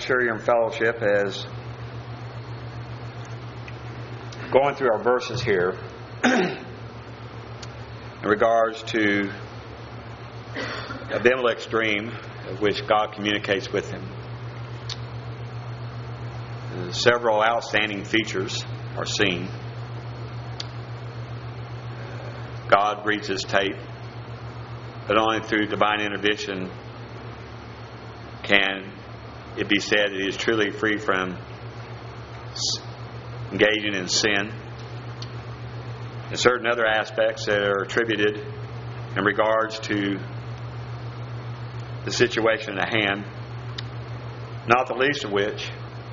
sure you're in fellowship as going through our verses here in regards to Abimelech's dream, of which God communicates with him. Several outstanding features are seen. God reads his tape, but only through divine intervention can it be said that he is truly free from engaging in sin. And certain other aspects that are attributed in regards to the situation at hand, not the least of which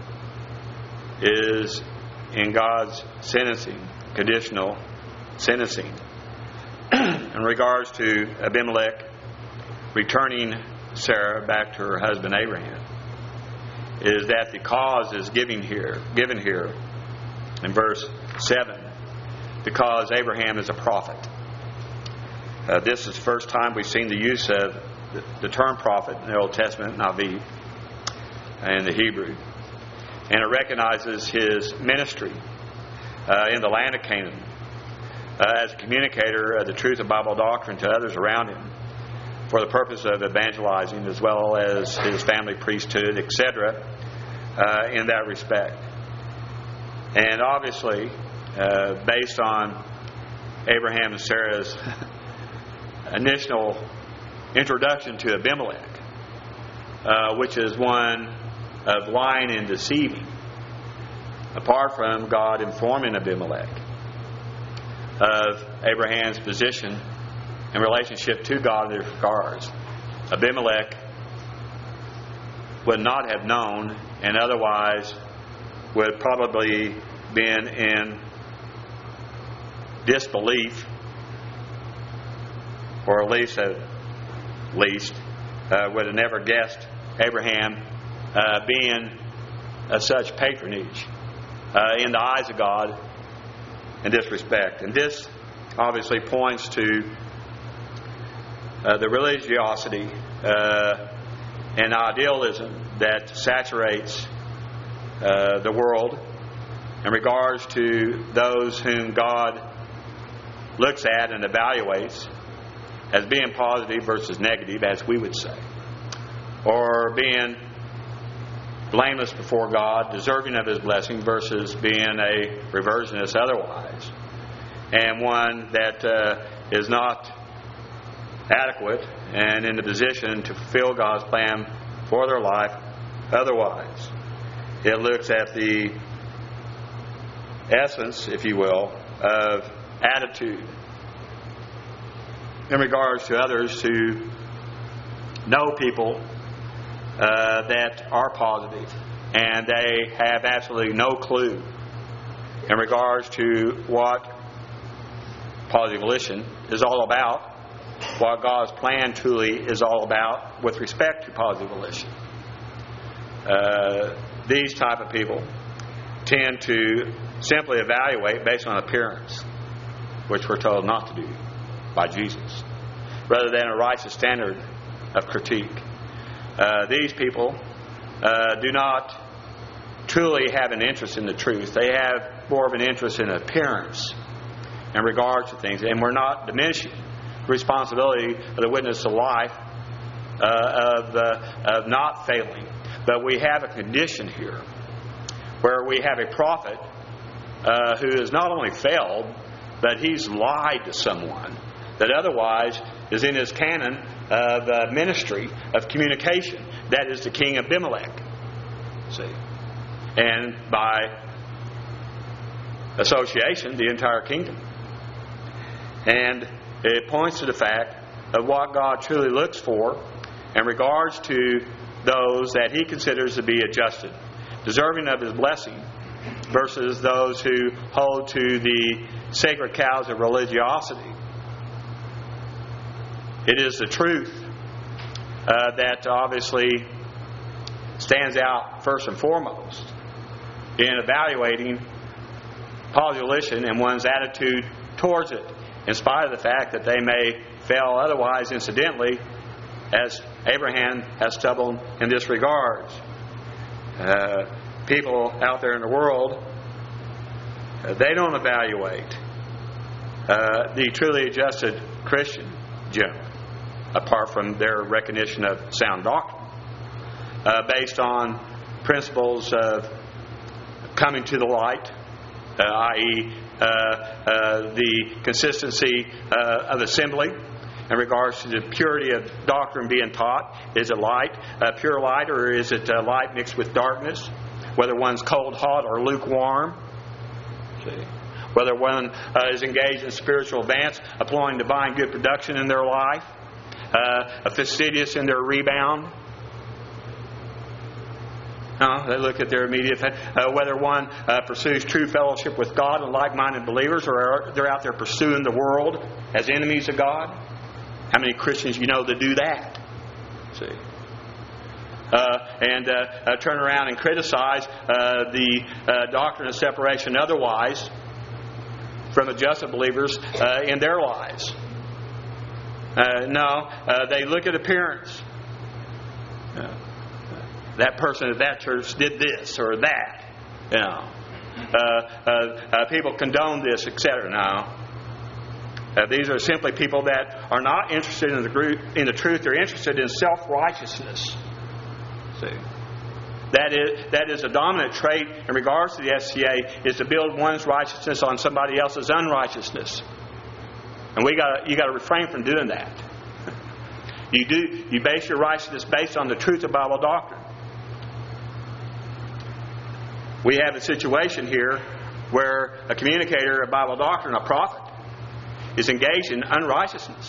is in God's sentencing, conditional sentencing, in regards to Abimelech returning Sarah back to her husband Abraham, is that the cause is given here in verse 7, because Abraham is a prophet. This is the first time we've seen the use of the term prophet in the Old Testament, Navi, in the Hebrew. And it recognizes his ministry in the land of Canaan as a communicator of the truth of Bible doctrine to others around him for the purpose of evangelizing, as well as his family priesthood, etc., in that respect. And obviously, based on Abraham and Sarah's initial introduction to Abimelech, which is one of lying and deceiving, apart from God informing Abimelech of Abraham's position in relationship to God in these regards, Abimelech would not have known, and otherwise would probably been in disbelief, or at least would have never guessed Abraham being of such patronage in the eyes of God in this respect. And this obviously points to the religiosity and idealism that saturates the world in regards to those whom God looks at and evaluates as being positive versus negative, as we would say, or being blameless before God, deserving of his blessing, versus being a reversionist otherwise, and one that is not adequate and in the position to fulfill God's plan for their life otherwise. It looks at the essence, if you will, of attitude in regards to others who know people that are positive, and they have absolutely no clue in regards to what positive volition is all about, what God's plan truly is all about with respect to positive volition. These type of people tend to simply evaluate based on appearance, which we're told not to do by Jesus, rather than a righteous standard of critique. These people do not truly have an interest in the truth. They have more of an interest in appearance in regards to things. And we're not diminishing the responsibility of the witness of life of not failing. But we have a condition here where we have a prophet who has not only failed, but he's lied to someone that otherwise is in his canon of ministry of communication. That is the king Abimelech. See? And by association, the entire kingdom. And it points to the fact of what God truly looks for in regards to those that he considers to be adjusted, deserving of his blessing, versus those who hold to the sacred cows of religiosity. It is the truth that obviously stands out first and foremost in evaluating positive volition and one's attitude towards it, in spite of the fact that they may fail otherwise incidentally, as Abraham has stumbled in this regard. People out there in the world, they don't evaluate the truly adjusted Christian generally, apart from their recognition of sound doctrine, based on principles of coming to the light, i.e., the consistency of assembly in regards to the purity of doctrine being taught. Is it light, pure light, or is it light mixed with darkness? Whether one's cold, hot, or lukewarm. See? Whether one is engaged in spiritual advance, applying divine good production in their life, fastidious in their rebound. No, they look at their immediate whether one pursues true fellowship with God and like-minded believers, or they're out there pursuing the world as enemies of God. How many Christians you know that do that? See, and turn around and criticize the doctrine of separation otherwise from adjusted believers in their lives. No, they look at appearance. That person at that church did this or that. You know, people condone this, etc. No, these are simply people that are not interested in the truth. They're interested in self-righteousness. See, that is a dominant trait in regards to the SCA, is to build one's righteousness on somebody else's unrighteousness, and you got to refrain from doing that. You base your righteousness based on the truth of Bible doctrine. We have a situation here where a communicator of Bible doctrine, a prophet, is engaged in unrighteousness.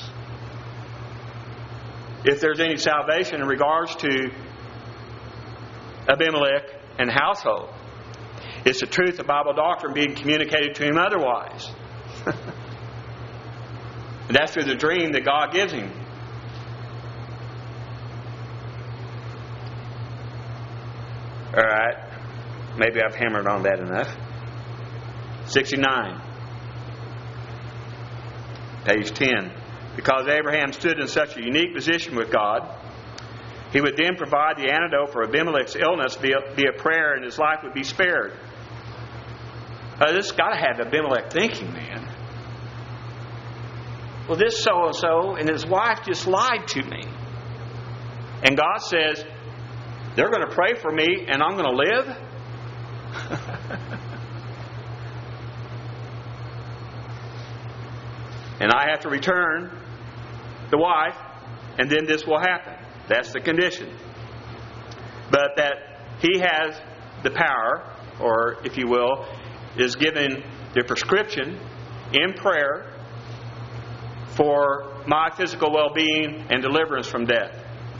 If there's any salvation in regards to Abimelech and household, it's the truth of Bible doctrine being communicated to him otherwise. And that's through the dream that God gives him. All right. Maybe I've hammered on that enough. 69. Page 10. Because Abraham stood in such a unique position with God, he would then provide the antidote for Abimelech's illness via prayer, and his life would be spared. This has got to have Abimelech thinking, man. Well, this so-and-so and his wife just lied to me. And God says, they're going to pray for me and I'm going to live? And I have to return the wife, and then this will happen. That's the condition. But that he has the power, or if you will, is given the prescription in prayer for my physical well-being and deliverance from death.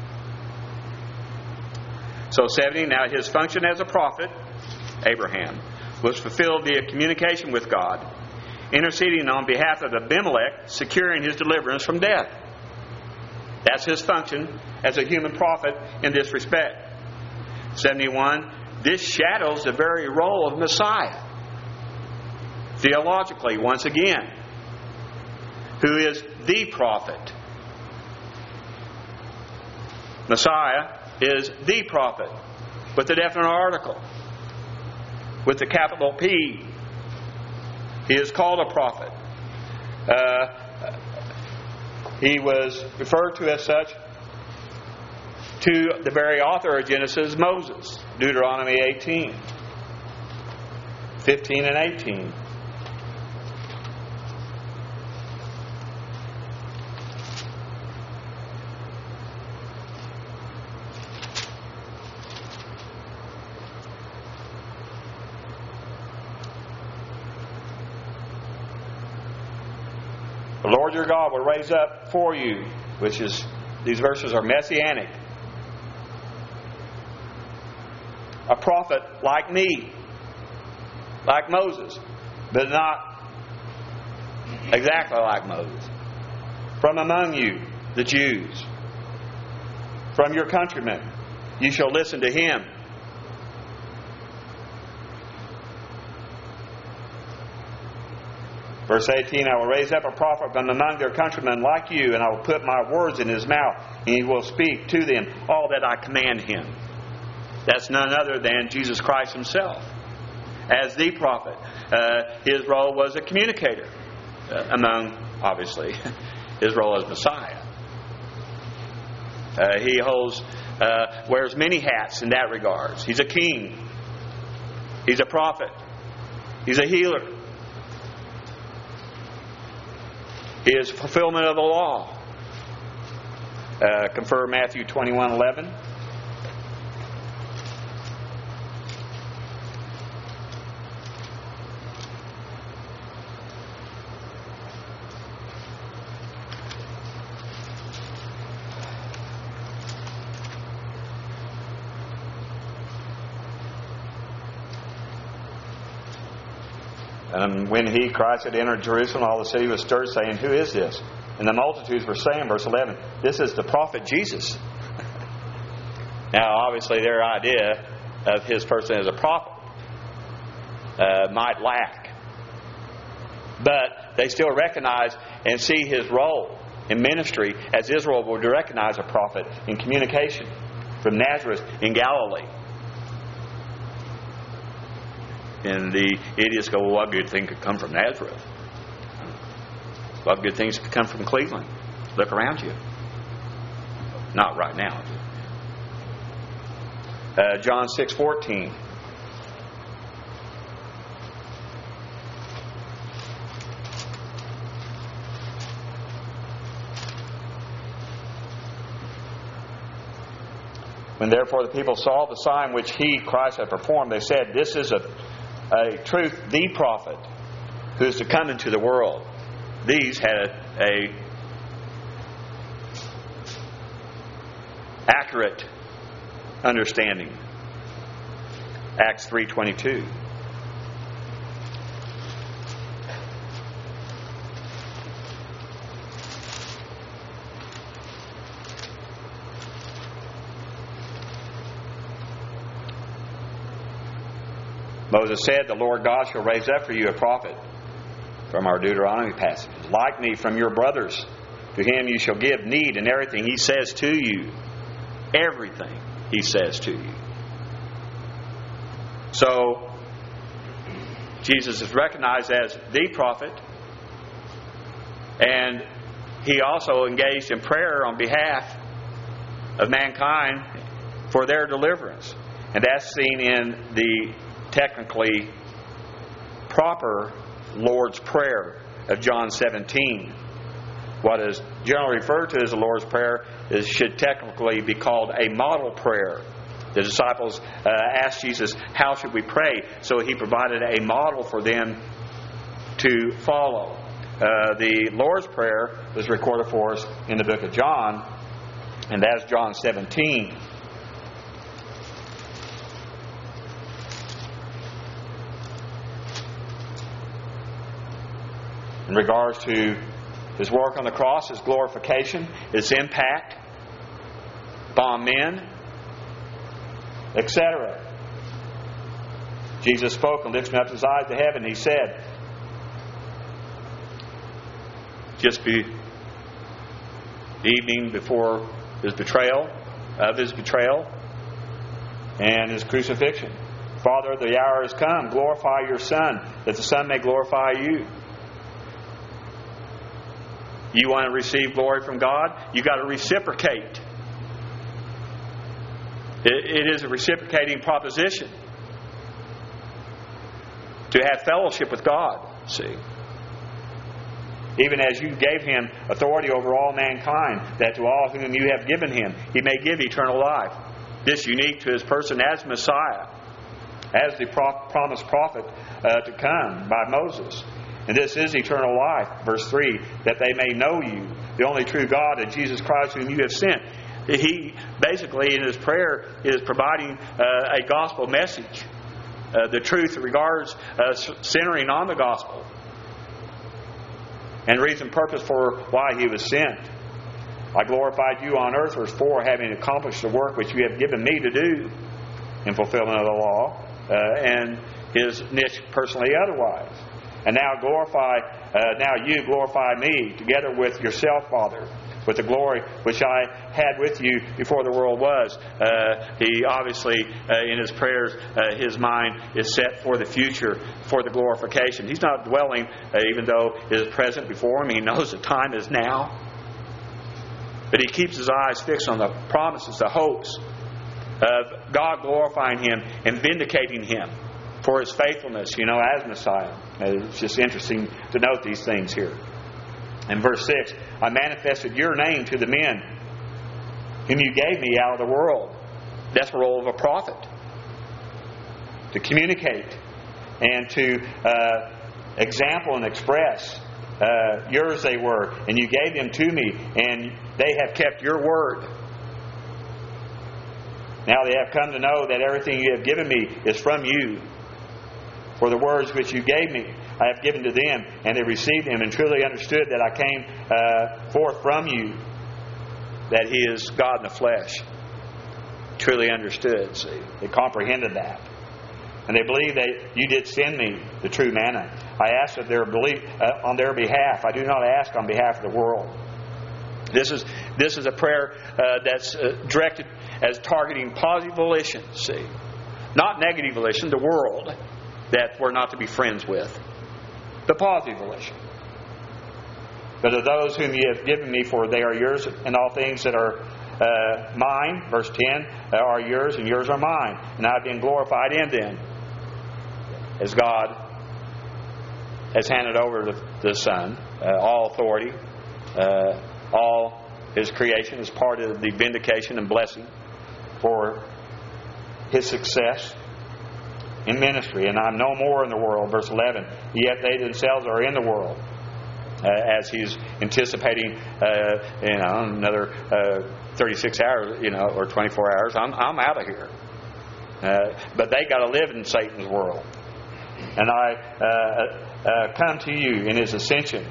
So 70, now his function as a prophet, Abraham, was fulfilled via communication with God, interceding on behalf of Abimelech, securing his deliverance from death. That's his function as a human prophet in this respect. 71, this shadows the very role of Messiah. Theologically, once again, who is the prophet. Messiah is the prophet with the definite article, with the capital P. He is called a prophet. He was referred to as such to the very author of Genesis, Moses, Deuteronomy 18, 15 and 18. The Lord your God will raise up for you, which is, these verses are messianic, a prophet like me, like Moses, but not exactly like Moses. From among you, the Jews, from your countrymen, you shall listen to him. Verse 18, I will raise up a prophet from among their countrymen like you, and I will put my words in his mouth, and he will speak to them all that I command him. That's none other than Jesus Christ Himself. As the prophet, His role was a communicator among, obviously, His role as Messiah. He wears many hats in that regards. He's a king. He's a prophet. He's a healer. He is fulfillment of the law. Confer Matthew 21:11. And when He, Christ, had entered Jerusalem, all the city was stirred, saying, "Who is this?" And the multitudes were saying, verse 11, "This is the prophet Jesus." Now, obviously, their idea of His person as a prophet might lack. But they still recognize and see His role in ministry as Israel would recognize a prophet in communication from Nazareth in Galilee. And the idiots go, "Well, what good thing could come from Nazareth? What good things could come from Cleveland? Look around you." Not right now. John 6:14. When therefore the people saw the sign which He, Christ, had performed, they said, "This is a truth, the prophet who is to come into the world." These had a accurate understanding. Acts 3:22. Moses said, "The Lord God shall raise up for you a prophet," from our Deuteronomy passage, "like me from your brothers. To him you shall give need in everything He says to you." Everything He says to you. So, Jesus is recognized as the prophet, and He also engaged in prayer on behalf of mankind for their deliverance. And that's seen in the technically proper Lord's Prayer of John 17. What is generally referred to as the Lord's Prayer should technically be called a model prayer. The disciples asked Jesus, "How should we pray?" So He provided a model for them to follow. The Lord's Prayer is recorded for us in the book of John, and that's John 17. In regards to His work on the cross, His glorification, His impact upon men, etc. Jesus spoke and lifting up His eyes to heaven, He said, just the evening before His betrayal, and His crucifixion, "Father, the hour has come. Glorify your Son, that the Son may glorify you." You want to receive glory from God? You've got to reciprocate. It is a reciprocating proposition to have fellowship with God. See, even as you gave Him authority over all mankind, that to all whom you have given Him, He may give eternal life. This unique to His person as Messiah, as the promised prophet to come by Moses. And this is eternal life, verse 3, "that they may know you, the only true God, and Jesus Christ whom you have sent." He basically in His prayer is providing a gospel message. The truth regards centering on the gospel. And reason and purpose for why He was sent. "I glorified you on earth," verse 4, "having accomplished the work which you have given me to do in fulfillment of the law," and His niche personally otherwise. "And now you glorify me together with yourself, Father, with the glory which I had with you before the world was. He obviously, in his prayers, his mind is set for the future, for the glorification. He's not dwelling, even though it is present before him. He knows the time is now. But he keeps his eyes fixed on the promises, the hopes of God glorifying him and vindicating him for his faithfulness, as Messiah. It's just interesting to note these things here. In verse 6, I manifested your name to the men whom you gave me out of the world. That's the role of a prophet. To communicate and to example and express. Yours they were, and you gave them to me, and they have kept your word. Now they have come to know that everything you have given me is from you. For the words which you gave me, I have given to them, and they received them, and truly understood that I came forth from you, that He is God in the flesh. Truly understood. See, they comprehended that. And they believe that you did send me the true manna. I ask of their belief on their behalf. I do not ask on behalf of the world. This is a prayer that's directed as targeting positive volition. See, not negative volition. The world that we're not to be friends with. The positive volition. But of those whom you have given me, for they are yours, and all things that are mine, verse 10, are yours, and yours are mine. And I have been glorified in them, as God has handed over to the Son all authority, all His creation is part of the vindication and blessing for His success in ministry. And I'm no more in the world, verse 11, yet they themselves are in the world. As He's anticipating, another 36 hours, or 24 hours, I'm out of here. But they got to live in Satan's world. And I come to you in His ascension.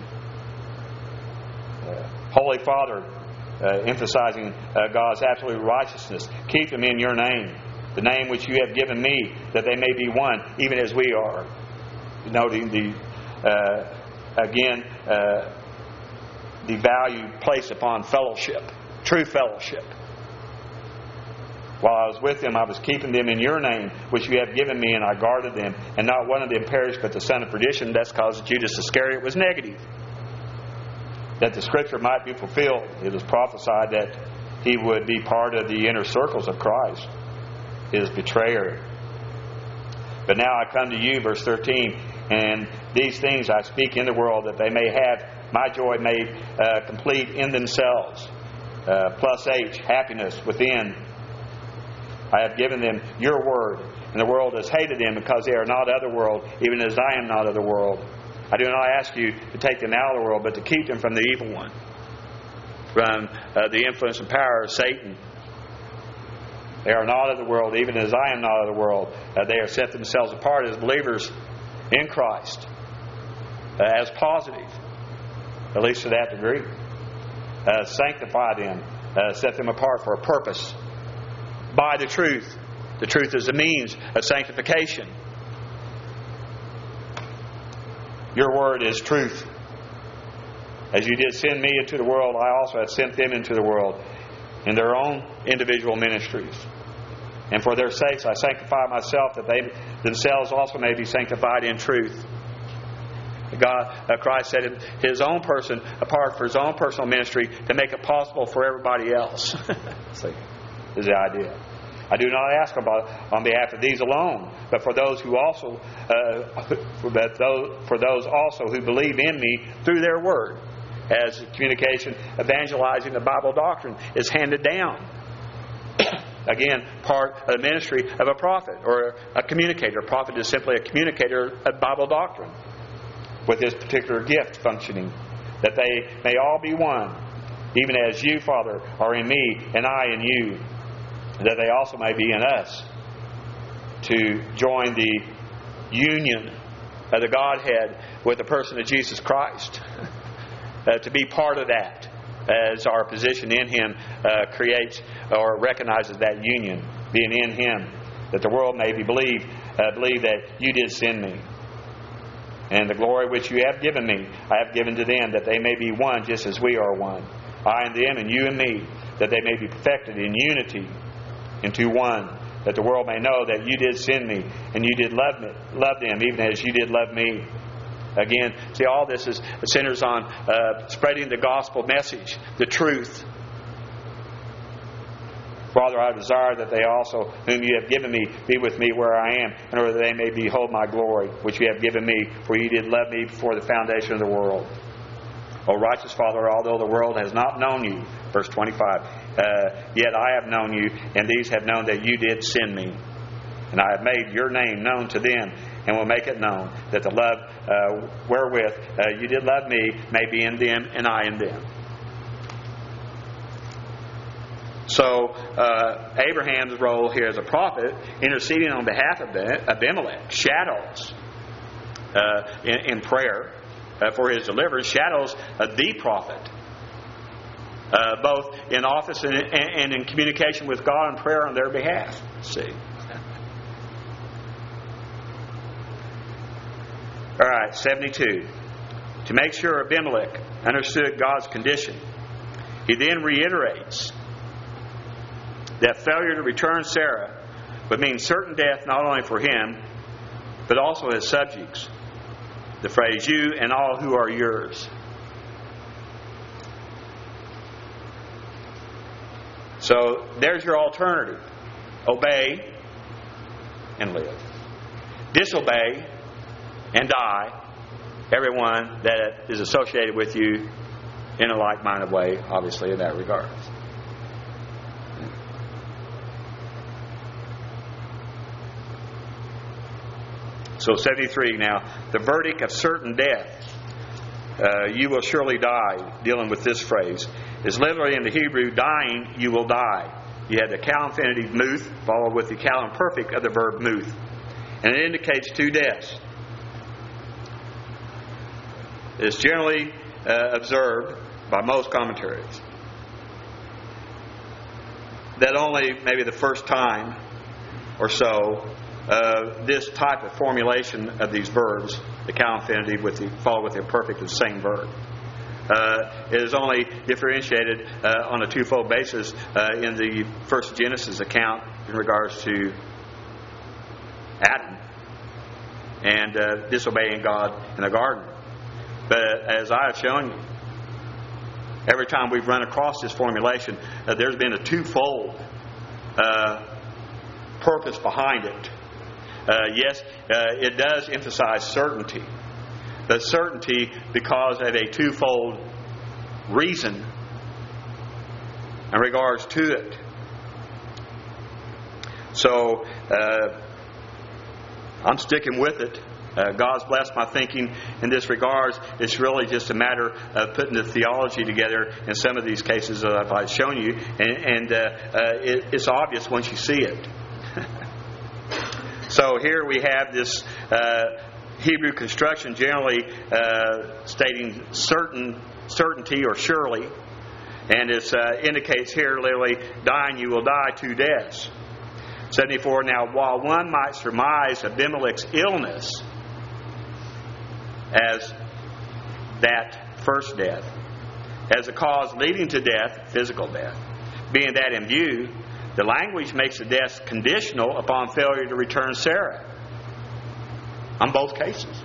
Holy Father, emphasizing God's absolute righteousness. Keep them in your name, the name which you have given me, that they may be one, even as we are. Noting the value placed upon fellowship, true fellowship. While I was with them, I was keeping them in your name, which you have given me, and I guarded them. And not one of them perished, but the son of perdition. That's because Judas Iscariot was negative. That the Scripture might be fulfilled. It was prophesied that he would be part of the inner circles of Christ, His betrayer. But now I come to you, verse 13, and these things I speak in the world, that they may have my joy made complete in themselves. Plus H, happiness within. I have given them your word, and the world has hated them because they are not of the world, even as I am not of the world. I do not ask you to take them out of the world, but to keep them from the evil one, from the influence and power of Satan. They are not of the world, even as I am not of the world. They have set themselves apart as believers in Christ, as positive, at least to that degree. Sanctify them, set them apart for a purpose. By the truth. The truth is the means of sanctification. Your word is truth. As you did send me into the world, I also have sent them into the world in their own individual ministries. And for their sakes I sanctify myself, that they themselves also may be sanctified in truth. Christ set His own person apart for His own personal ministry to make it possible for everybody else. Is the idea. I do not ask on behalf of these alone, but for those who also, for those also who believe in me through their word, as communication, evangelizing the Bible doctrine is handed down. Again, part of the ministry of a prophet or a communicator. A prophet is simply a communicator of Bible doctrine with this particular gift functioning, that they may all be one, even as you, Father, are in me and I in you, that they also may be in us, to join the union of the Godhead with the person of Jesus Christ. To be part of that, as our position in Him creates or recognizes that union, being in Him, that the world may believe that you did send me. And the glory which you have given me, I have given to them, that they may be one, just as we are one. I and them, and you and me, that they may be perfected in unity into one, that the world may know that you did send me, and you did love them, even as you did love me. Again, see, all this centers on spreading the gospel message, the truth. Father, I desire that they also, whom you have given me, be with me where I am, in order that they may behold my glory, which you have given me, for you did love me before the foundation of the world. O righteous Father, although the world has not known you, verse 25, yet I have known you, and these have known that you did send me. And I have made your name known to them, and will make it known, that the love wherewith you did love me may be in them, and I in them. So Abraham's role here as a prophet, interceding on behalf of Abimelech, shadows in prayer for his deliverance, shadows the prophet, both in office and in communication with God and prayer on their behalf. See. All right, 72. To make sure Abimelech understood God's condition, he then reiterates that failure to return Sarah would mean certain death not only for him, but also his subjects. The phrase, you and all who are yours. So there's your alternative. Obey and live. Disobey and die everyone that is associated with you in a like-minded way, obviously, in that regard. So 73 now, the verdict of certain death, you will surely die, dealing with this phrase, is literally in the Hebrew, dying, you will die. You have the cal infinitive muth, followed with the cal imperfect of the verb muth. And it indicates two deaths. It is generally observed by most commentaries that only maybe the first time or so this type of formulation of these verbs, the cal infinitive followed with the imperfect of the same verb, is only differentiated on a twofold basis in the first Genesis account in regards to Adam and disobeying God in the garden. But as I have shown you, every time we've run across this formulation, there's been a twofold purpose behind it. Yes, it does emphasize certainty, but certainty because of a twofold reason in regards to it. So I'm sticking with it. God's blessed my thinking in this regards. It's really just a matter of putting the theology together in some of these cases that I've shown you, and it's obvious once you see it. So here we have this Hebrew construction generally stating certainty or surely, and it indicates here literally, dying you will die two deaths. 74. Now, while one might surmise Abimelech's illness as that first death, as a cause leading to death, physical death, being that in view, the language makes the death conditional upon failure to return Sarah. On both cases.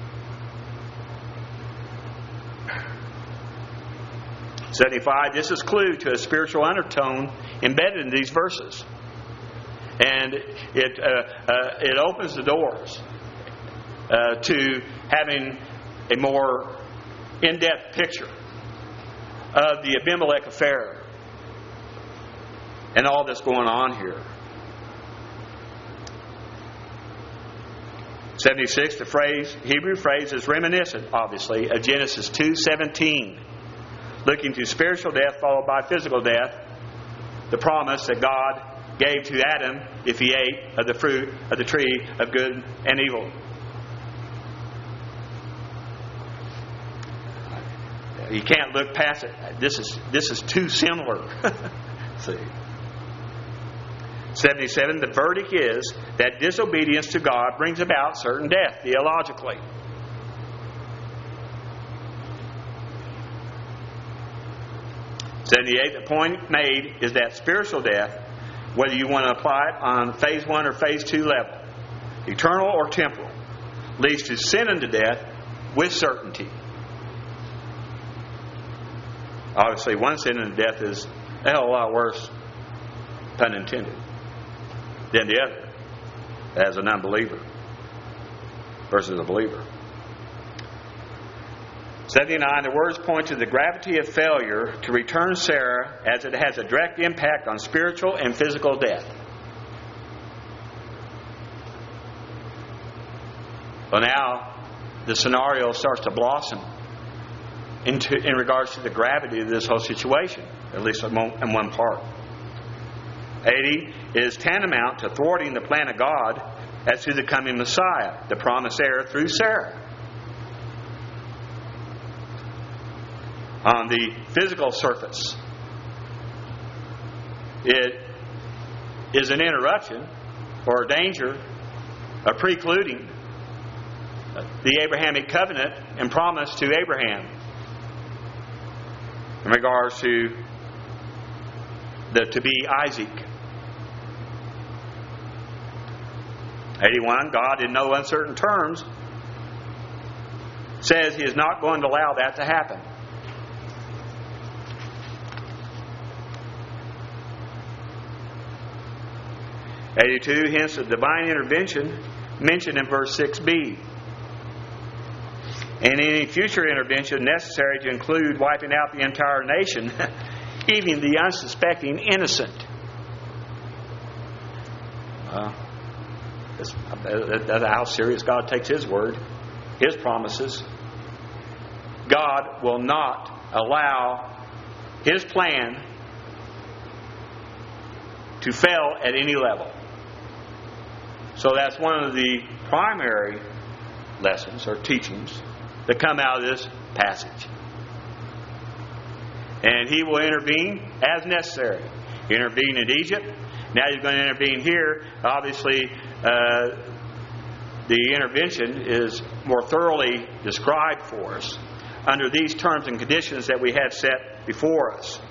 75. This is clue to a spiritual undertone embedded in these verses, and it opens the doors to having a more in-depth picture of the Abimelech affair and all that's going on here. 76. The Hebrew phrase is reminiscent, obviously, of Genesis 2:17, looking to spiritual death followed by physical death. The promise that God gave to Adam if he ate of the fruit of the tree of good and evil. You can't look past it. This is too similar. See. 77. The verdict is that disobedience to God brings about certain death theologically. 78, the point made is that spiritual death, whether you want to apply it on phase 1 or phase 2 level, eternal or temporal, leads to sin unto death with certainty. Obviously, one sin unto death is a hell of a lot worse, pun intended, than the other, as an unbeliever versus a believer. 79, the words point to the gravity of failure to return Sarah, as it has a direct impact on spiritual and physical death. Well, now the scenario starts to blossom in regards to the gravity of this whole situation, at least in one part. 80 is tantamount to thwarting the plan of God as to the coming Messiah, the promised heir through Sarah. On the physical surface, it is an interruption or a danger of precluding the Abrahamic covenant and promise to Abraham in regards to to be Isaac. 81, God in no uncertain terms says He is not going to allow that to happen. 82 hints of divine intervention mentioned in verse 6b. And any future intervention necessary to include wiping out the entire nation, even the unsuspecting innocent. That's how serious God takes His word, His promises. God will not allow His plan to fail at any level. So that's one of the primary lessons or teachings that come out of this passage. And He will intervene as necessary. He intervened in Egypt. Now He's going to intervene here. Obviously, the intervention is more thoroughly described for us under these terms and conditions that we have set before us.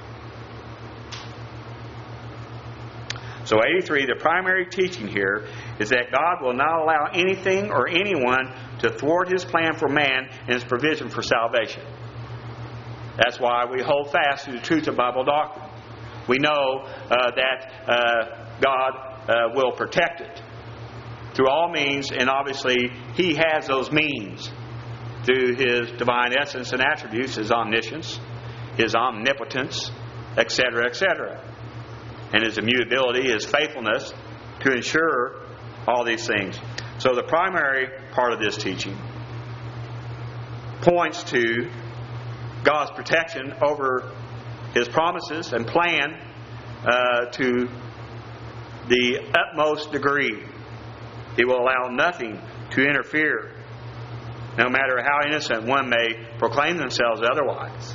So 83, the primary teaching here is that God will not allow anything or anyone to thwart His plan for man and His provision for salvation. That's why we hold fast to the truth of Bible doctrine. We know that God will protect it through all means, and obviously He has those means through His divine essence and attributes, His omniscience, His omnipotence, etc., etc., and His immutability, His faithfulness to ensure all these things. So the primary part of this teaching points to God's protection over His promises and plan to the utmost degree. He will allow nothing to interfere, no matter how innocent one may proclaim themselves otherwise.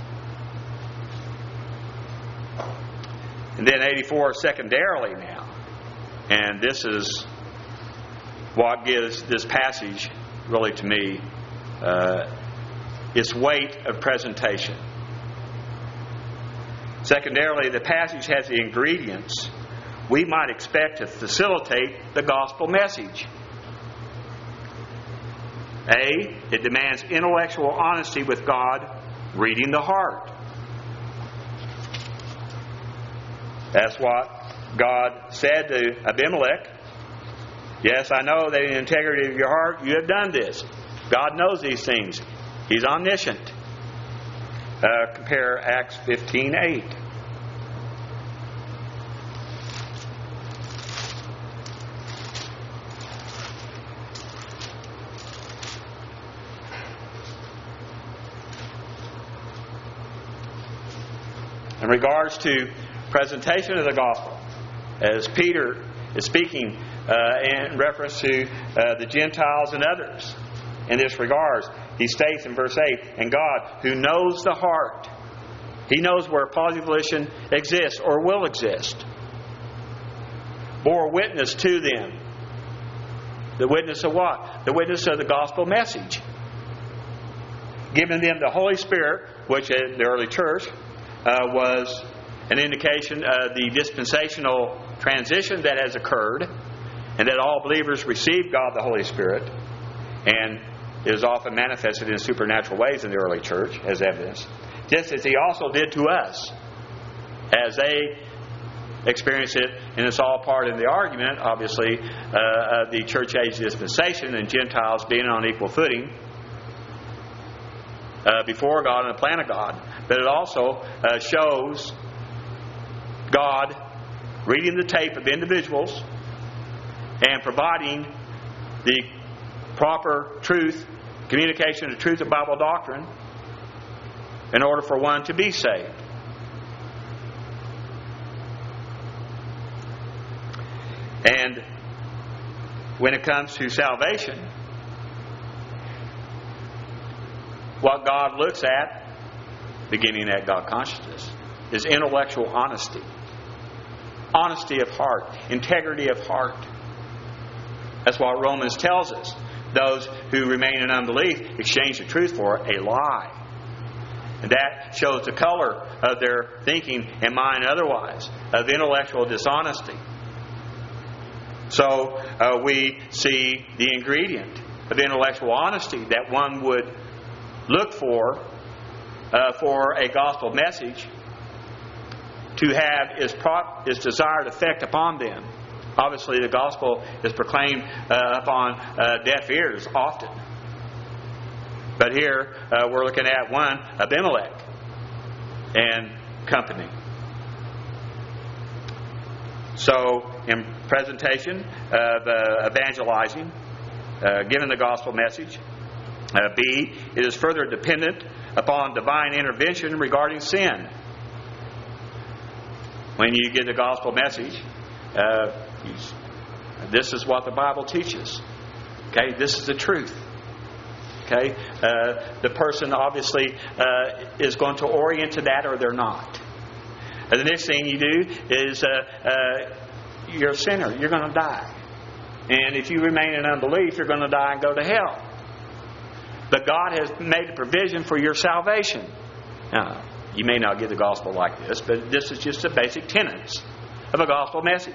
And then 84 secondarily now. And this is what gives this passage, really to me, its weight of presentation. Secondarily, the passage has the ingredients we might expect to facilitate the gospel message. A, it demands intellectual honesty with God, reading the heart. That's what God said to Abimelech. Yes, I know that in the integrity of your heart you have done this. God knows these things. He's omniscient. Compare Acts 15:8. In regards to presentation of the gospel, as Peter is speaking in reference to the Gentiles and others in this regard, he states in verse 8, and God, who knows the heart, He knows where positive volition exists or will exist, bore witness to them. The witness of what? The witness of the gospel message. Giving them the Holy Spirit, which in the early church was an indication of the dispensational transition that has occurred, and that all believers receive God the Holy Spirit, and is often manifested in supernatural ways in the early church as evidence, just as He also did to us as they experienced it. And it's all part of the argument, obviously, of the church age dispensation and Gentiles being on equal footing before God and the plan of God. But it also shows God reading the tape of individuals and providing the proper truth, communication of the truth of Bible doctrine in order for one to be saved. And when it comes to salvation, what God looks at, beginning at God consciousness, is intellectual honesty. Honesty of heart. Integrity of heart. That's what Romans tells us. Those who remain in unbelief exchange the truth for a lie. And that shows the color of their thinking and mind otherwise, of intellectual dishonesty. So we see the ingredient of intellectual honesty that one would look for a gospel message to have its desired effect upon them. Obviously, the gospel is proclaimed upon deaf ears often. But here we're looking at one, Abimelech and company. So, in presentation of evangelizing, giving the gospel message. B, it is further dependent upon divine intervention regarding sin. When you get the gospel message, this is what the Bible teaches. Okay, this is the truth. Okay, the person obviously is going to orient to that, or they're not. And the next thing you do is you're a sinner. You're going to die. And if you remain in unbelief, you're going to die and go to hell. But God has made a provision for your salvation. Now, you may not get the gospel like this, but this is just the basic tenets of a gospel message.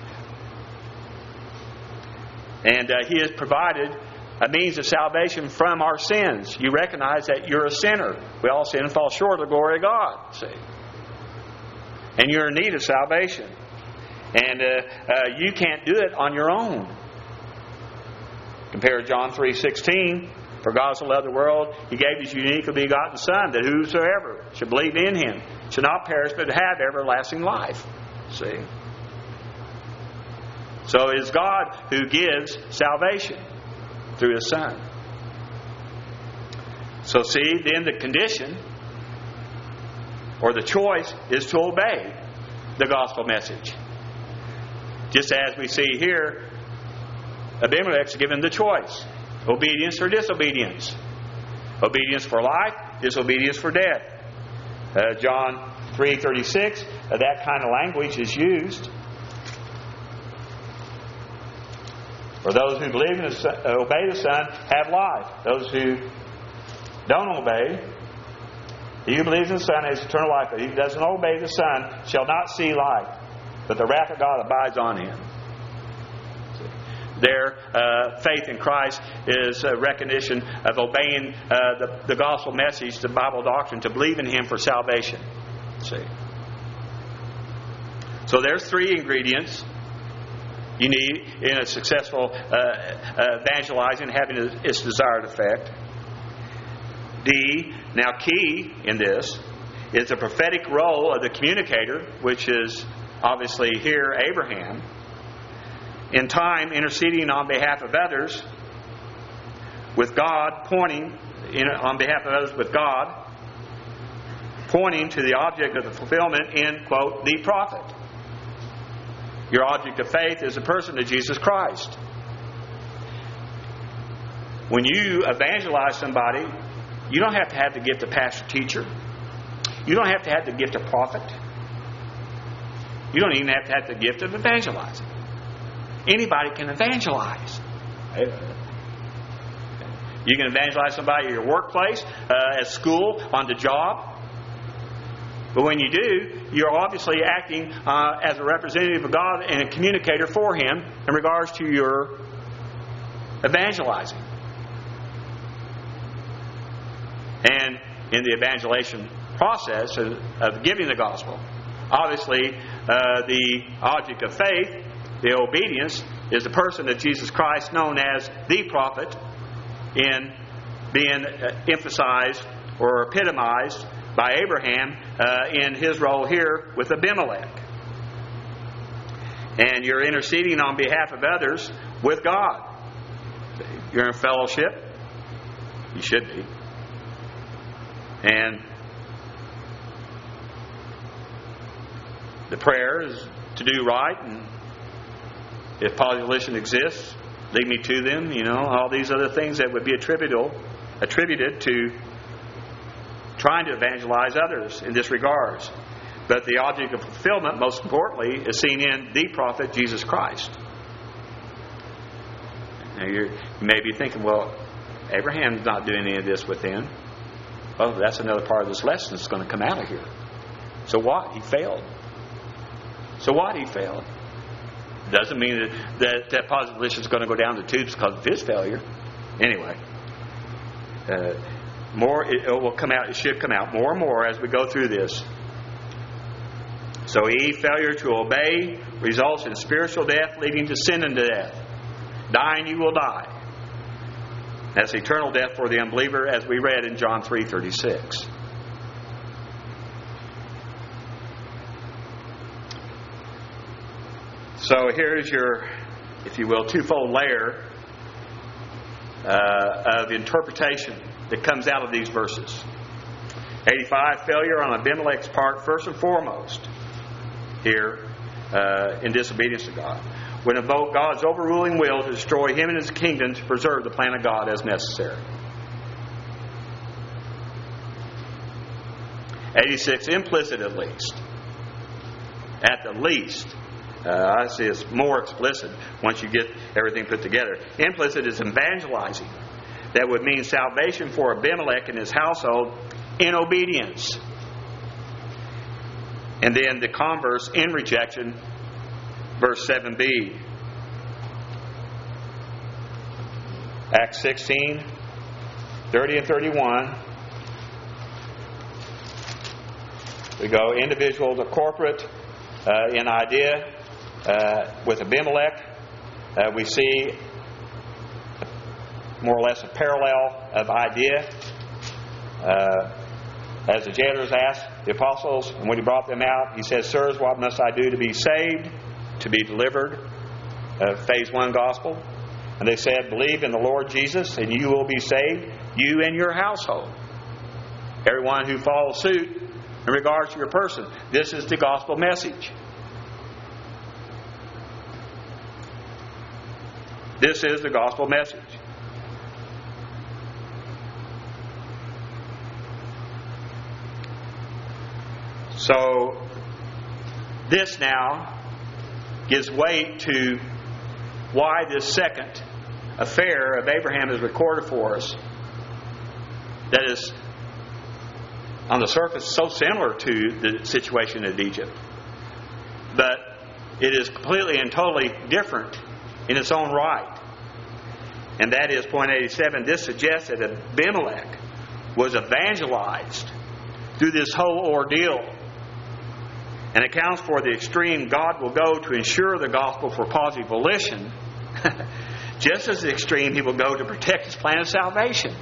And He has provided a means of salvation from our sins. You recognize that you're a sinner. We all sin and fall short of the glory of God. See? And you're in need of salvation. And you can't do it on your own. Compare John 3:16. For God so loved the world, He gave His uniquely begotten Son, that whosoever should believe in Him should not perish, but have everlasting life. See? So it is God who gives salvation through His Son. So see, then the condition or the choice is to obey the gospel message. Just as we see here, Abimelech's given the choice. Obedience or disobedience. Obedience for life, disobedience for death. John 3:36, that kind of language is used. For those who believe in obey the Son have life. Those who don't obey, he who believes in the Son has eternal life. But he who doesn't obey the Son shall not see life, but the wrath of God abides on him. Their faith in Christ is a recognition of obeying the gospel message, the Bible doctrine, to believe in Him for salvation. See? So there's three ingredients you need in a successful evangelizing, having its desired effect. D, now key in this, is the prophetic role of the communicator, which is obviously here Abraham, in time interceding on behalf of others with God, pointing on behalf of others with God, pointing to the object of the fulfillment in, quote, the prophet. Your object of faith is the person of Jesus Christ. When you evangelize somebody, you don't have to have the gift of pastor teacher. You don't have to have the gift of prophet. You don't even have to have the gift of evangelizing. Anybody can evangelize. You can evangelize somebody at your workplace, at school, on the job. But when you do, you're obviously acting as a representative of God and a communicator for Him in regards to your evangelizing. And in the evangelization process of giving the gospel, obviously the object of faith, the obedience, is the person of Jesus Christ, known as the prophet, in being emphasized or epitomized by Abraham in his role here with Abimelech. And you're interceding on behalf of others with God. You're in fellowship. You should be. And the prayer is to do right, and if positive exists, lead me to them. All these other things that would be attributed to trying to evangelize others in this regards. But the object of fulfillment, most importantly, is seen in the prophet Jesus Christ. Now you may be thinking, well, Abraham's not doing any of this within. Well, that's another part of this lesson that's going to come out of here. So what? He failed. So what? He failed. Doesn't mean that positive volition is going to go down the tubes because of his failure. Anyway, it will come out. It should come out more and more as we go through this. So failure to obey results in spiritual death, leading to sin and death. Dying, you will die. That's eternal death for the unbeliever, as we read in John 3:36. So here's your, if you will, twofold layer of interpretation that comes out of these verses. 85, failure on Abimelech's part, first and foremost, here in disobedience to God. Would invoke God's overruling will to destroy him and his kingdom to preserve the plan of God as necessary. 86, implicit at least. At the least. I see it's more explicit once you get everything put together. Implicit is evangelizing. That would mean salvation for Abimelech and his household in obedience. And then the converse in rejection, verse 7b. Acts 16, 30 and 31. We go individual to corporate in idea. With Abimelech, we see more or less a parallel of idea. As the jailers asked the apostles, and when he brought them out, he said, "Sirs, what must I do to be saved, to be delivered?" Phase 1 gospel. And they said, "Believe in the Lord Jesus, and you will be saved, you and your household." Everyone who follows suit in regards to your person. This is the gospel message. This is the gospel message. So, this now gives weight to why this second affair of Abraham is recorded for us. That is, on the surface, so similar to the situation in Egypt. But it is completely and totally different in its own right. And that is point 87. This suggests that Abimelech was evangelized through this whole ordeal, and accounts for the extreme God will go to ensure the gospel for positive volition, just as extreme He will go to protect His plan of salvation.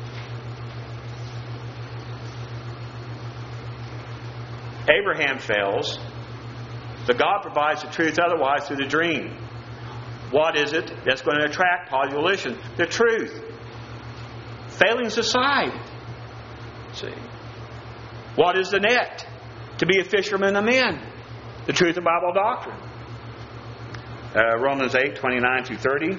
Abraham fails, but God provides the truth otherwise through the dream. What is it that's going to attract positive volition? The truth. Failings aside. See. What is the net? To be a fisherman of men. The truth of Bible doctrine. Romans 8, 29 through 30.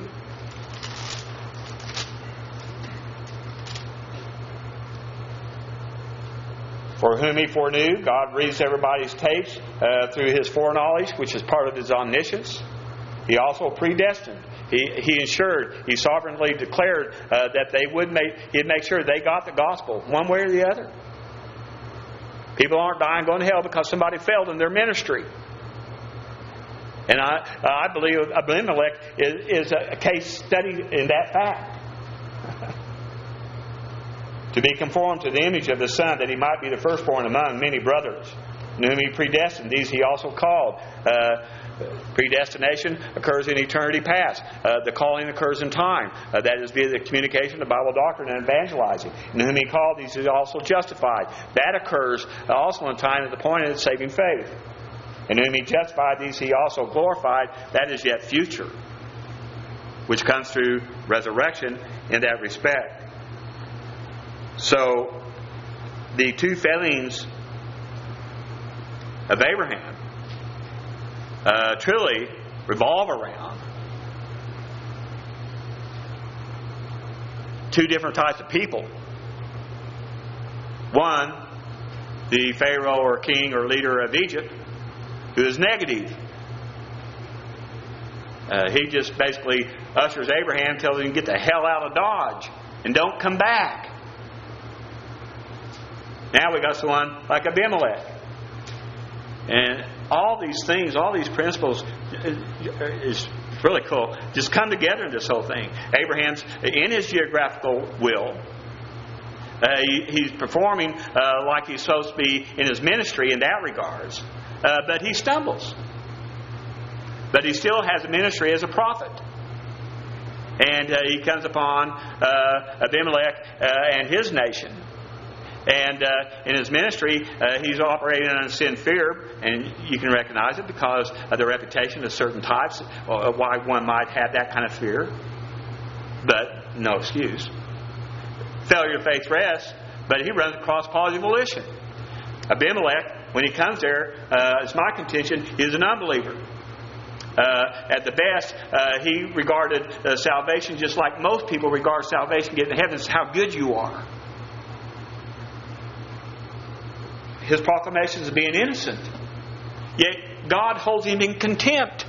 For whom He foreknew, God reads everybody's tapes through His foreknowledge, which is part of His omniscience. He also predestined. He ensured, He sovereignly declared that He'd make sure they got the gospel one way or the other. People aren't dying going to hell because somebody failed in their ministry. And I believe Abimelech is a case study in that fact. To be conformed to the image of His Son, that He might be the firstborn among many brothers. And whom He predestined, these He also called. Predestination occurs in eternity past. The calling occurs in time. That is via the communication of Bible doctrine and evangelizing. And whom He called, these He also justified. That occurs also in time at the point of saving faith. And whom He justified, these He also glorified. That is yet future, which comes through resurrection in that respect. So, the two failings of Abraham truly revolve around two different types of people. One, the Pharaoh or king or leader of Egypt, who is negative. He just basically ushers Abraham, tells him to get the hell out of Dodge and don't come back. Now we got someone like Abimelech. And all these things, all these principles is really cool. Just come together in this whole thing. Abraham's in his geographical will. He's performing like he's supposed to be in his ministry in that regards. But he stumbles. But he still has a ministry as a prophet. And he comes upon Abimelech and his nation. And in his ministry, he's operating on sin fear, and you can recognize it because of the reputation of certain types, or why one might have that kind of fear. But no excuse. Failure of faith rests, but he runs across positive volition. Abimelech, when he comes there, it's my contention, is an unbeliever. At the best, he regarded salvation just like most people regard salvation, getting to heaven, is how good you are. His proclamations of being innocent. Yet God holds him in contempt.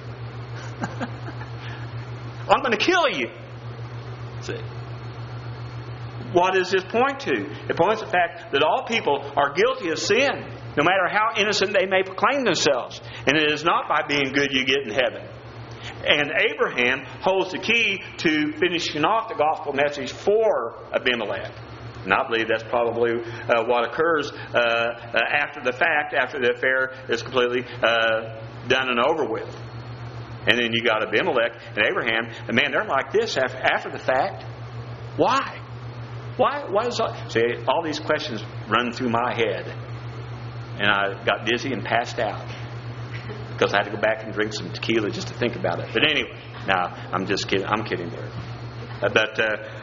I'm going to kill you. See? What does this point to? It points to the fact that all people are guilty of sin, no matter how innocent they may proclaim themselves. And it is not by being good you get in heaven. And Abraham holds the key to finishing off the gospel message for Abimelech. And I believe that's probably what occurs after the fact, after the affair is completely done and over with. And then you got Abimelech and Abraham, and man, they're like this after the fact. Why? Why is that? See, all these questions run through my head. And I got dizzy and passed out. Because I had to go back and drink some tequila just to think about it. But anyway, I'm just kidding. I'm kidding there. But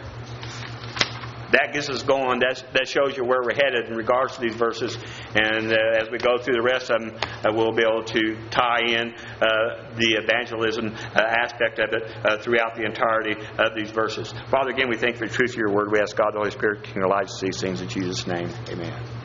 that gets us going. That shows you where we're headed in regards to these verses. And as we go through the rest of them, we'll be able to tie in the evangelism aspect of it throughout the entirety of these verses. Father, again, we thank you for the truth of your word. We ask God, the Holy Spirit, to enlighten us these things in Jesus' name. Amen.